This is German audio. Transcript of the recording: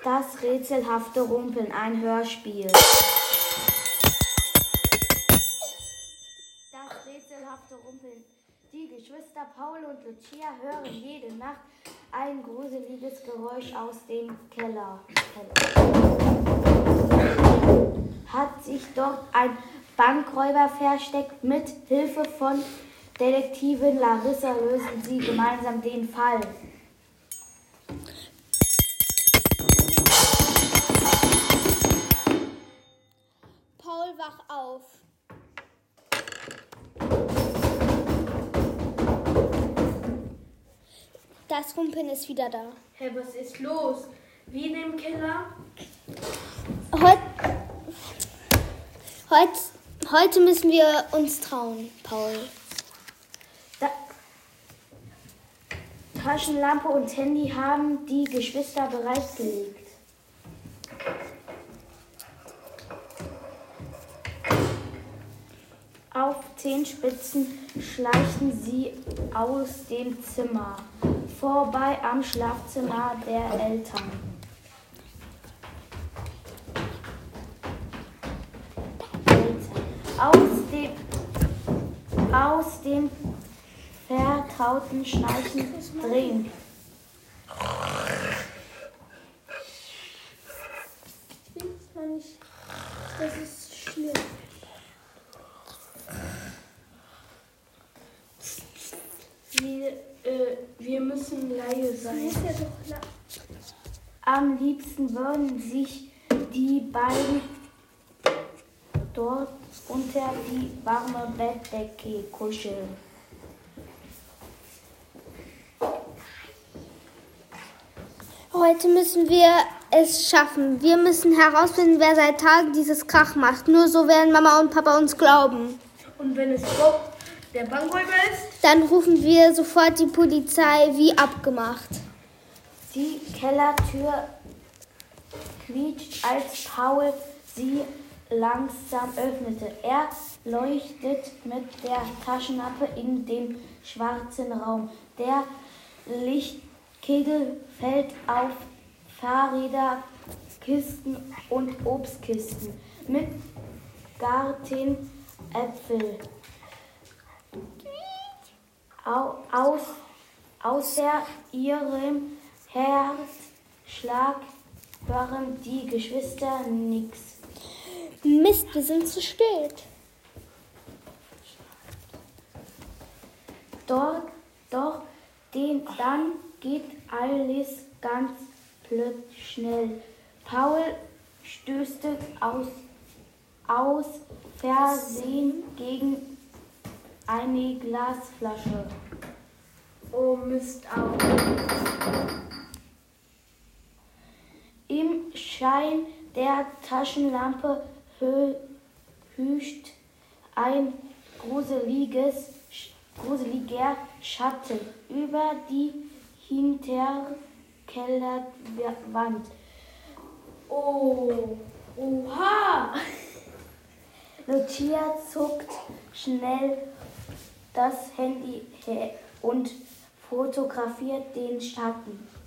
Das rätselhafte Rumpeln, ein Hörspiel. Das rätselhafte Rumpeln. Die Geschwister Paul und Lucia hören jede Nacht ein gruseliges Geräusch aus dem Keller. Hat sich dort ein Bankräuber versteckt? Mit Hilfe von Detektivin Larissa lösen sie gemeinsam den Fall. Paul, wach auf. Das Rumpeln ist wieder da. Hey, was ist los? Wie in dem Keller? Heute müssen wir uns trauen, Paul. Taschenlampe und Handy haben die Geschwister bereitgelegt. Auf Zehenspitzen schleichen sie aus dem Zimmer, vorbei am Schlafzimmer der Eltern. Aus dem vertrauten Schnarchen dringt. Das ist schlimm. Wir müssen leise sein. Am liebsten würden sich die beiden dort unter die warme Bettdecke kuscheln. Heute müssen wir es schaffen. Wir müssen herausfinden, wer seit Tagen dieses Krach macht. Nur so werden Mama und Papa uns glauben. Und wenn es Bob, der Bankräuber ist? Dann rufen wir sofort die Polizei, wie abgemacht. Die Kellertür quietscht, als Paul sie langsam öffnete. Er leuchtet mit der Taschenlampe in den schwarzen Raum. Der Lichtkegel fällt auf Fahrräder, Kisten und Obstkisten mit Gartenäpfel. Außer ihrem Herzschlag hören die Geschwister nichts. Mist, wir sind zu spät. Doch dann geht alles ganz plötzlich schnell. Paul stößt aus Versehen gegen eine Glasflasche. Oh Mist, auch. Im Schein der Taschenlampe hüscht ein gruseliger Schatten über die Hinterkellerwand. Oh, oha! Lucia zuckt schnell das Handy und fotografiert den Schatten.